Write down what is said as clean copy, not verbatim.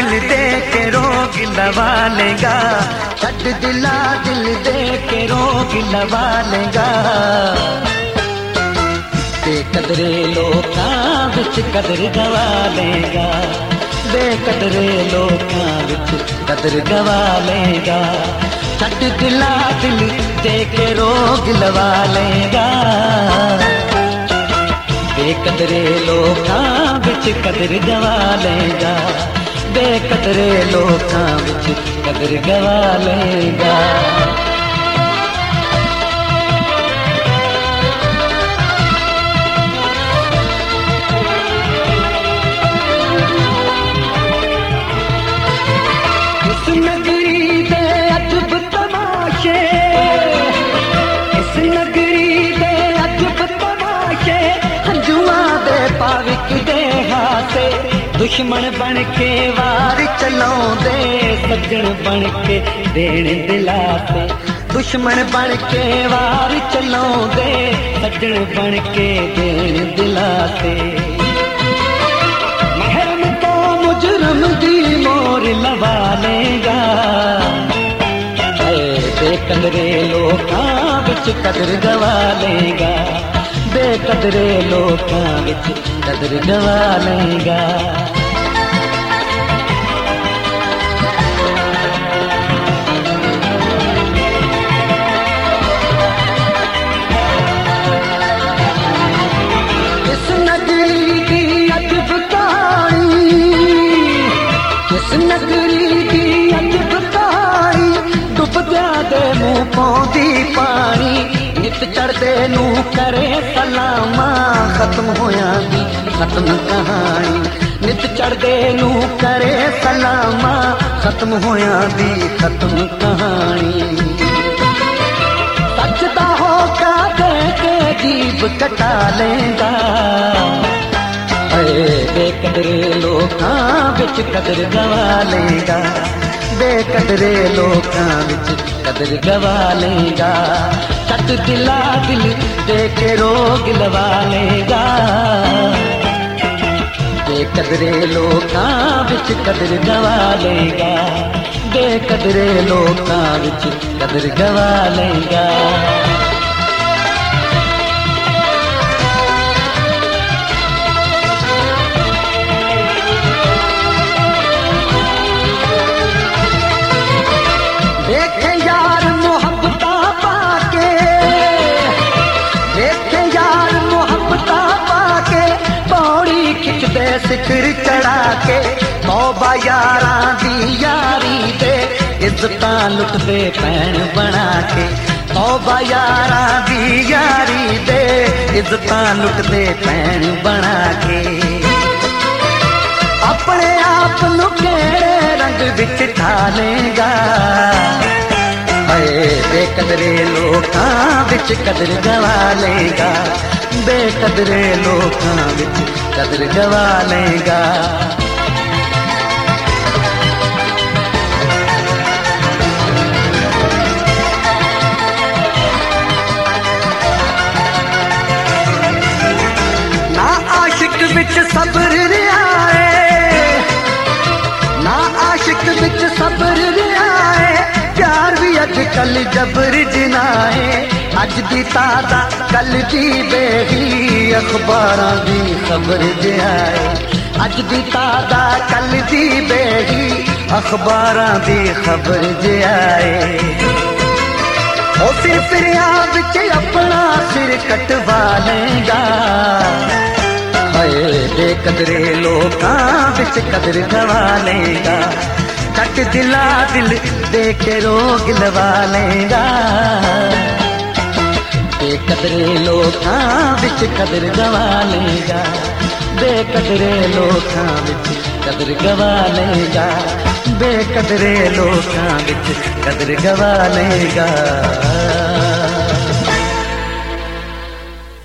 दिल दे के रोग लवा लेगा, छट दिला दिल दे के रोग लवा लेगा। बेकदरे लोकां विच कदर गवा लेगा, बेकदरे लोकां विच कदर गवा लेगा। छट दिला दिल दे के रोग लवा लेगा, बेकदरे लोकां विच कदर गवा लेगा, बेकदरे लोकां विच कदर गवा लेगा। इस नगरी दे अजब तमाशे, इस नगरी दे अजब तमाशे, हंजुआ दे पाविक दे हासे। दुश्मन बन के वार चलाउंदे, सज्जन बन के देण दिलाते। दुश्मन बन के वार चलाउंदे, सज्जन बन के देण दिलाते। महरम तो मुजरम दी मोर लवा लेगा, बेकदरे लोकां विच कदर गवा लेगा, बेकदरे लोकां विच कदर गवा लेगा। इस नगरी की अजब कहानी, इस नगरी की अजब कहानी, डुबदियां दे मुंह पौंदी पानी। नित चढ़दे नू करे सलामा, खत्म होया दी खत्म कहानी। नित चढ़दे नू करे सलामा, खत्म होया दी खत्म कहानी। सच दा होका दे के जीब कटा लेगा, बेकदरे लोकां विच कदर गवा लेगा, बेकदरे लोकां विच कदर गवा लेगा। छट दिला दिल दे के रोग लवा लेगा, बेकदरे लोकां विच कदर गवा लेगा, बेकदरे लोकां विच कदर गवा लेगा। देखे यार मोहब्बता पाके, देखे यार मोहब्बता पाके, पौड़ी खिचदे सिखर चढ़ा के। तौबा यारां दी यारी दे, इज्जतां लुटदे भैन बना के। तौबा यारां दी यारी दे, इज्जतां लुटदे भैन बना के। अपने आप नू केड़े रंग विच ढालेगा, बेकदरे लोकां विच कदर गवा लेगा, बेकदरे लोकां विच कदर गवा लेगा। ना आशिक विच सब्र रियाए, ना आशिक विच सब्र रियाए, प्यार भी अजकल जबर जिनाए। अज दी तादा कल दी बेही, अखबारां दी खबर जियाए। अज दी तादा कल दी बेही, अखबारां दी खबर जियाए। ओ फिर फरियाद विच अपना सिर कटवा लेगा, बेकदरे लोकां विच कदर गवा लेगा। छट दिला दिल दे के रोग लवा लेगा, बेकदरे लोकां विच कदर गवा लेगा, बेकदरे लोकां विच कदर गवा लेगा, बेकदरे लोकां विच कदर गवा लेगा।